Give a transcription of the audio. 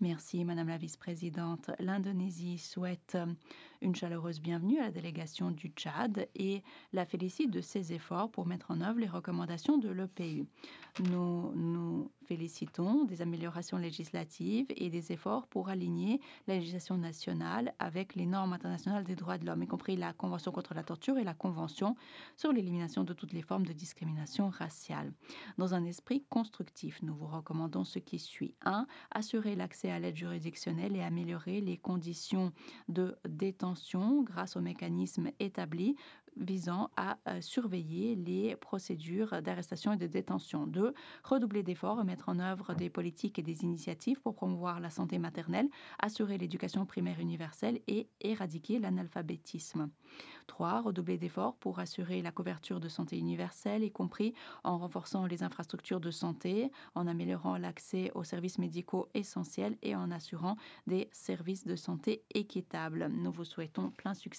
Merci, Madame la vice-présidente. L'Indonésie souhaite une chaleureuse bienvenue à la délégation du Tchad et la félicite de ses efforts pour mettre en œuvre les recommandations de l'EPU. Nous félicitons des améliorations législatives et des efforts pour aligner la législation nationale avec les normes internationales des droits de l'homme, y compris la Convention contre la torture et la Convention sur l'élimination de toutes les formes de discrimination raciale. Dans un esprit constructif, nous vous recommandons ce qui suit. 1. Assurer l'accès à l'aide juridictionnelle et améliorer les conditions de détention grâce aux mécanismes établis visant à surveiller les procédures d'arrestation et de détention. 2. Redoubler d'efforts et mettre en œuvre des politiques et des initiatives pour promouvoir la santé maternelle, assurer l'éducation primaire universelle et éradiquer l'analphabétisme. 3. Redoubler d'efforts pour assurer la couverture de santé universelle, y compris en renforçant les infrastructures de santé, en améliorant l'accès aux services médicaux essentiels et en assurant des services de santé équitables. Nous vous souhaitons plein succès.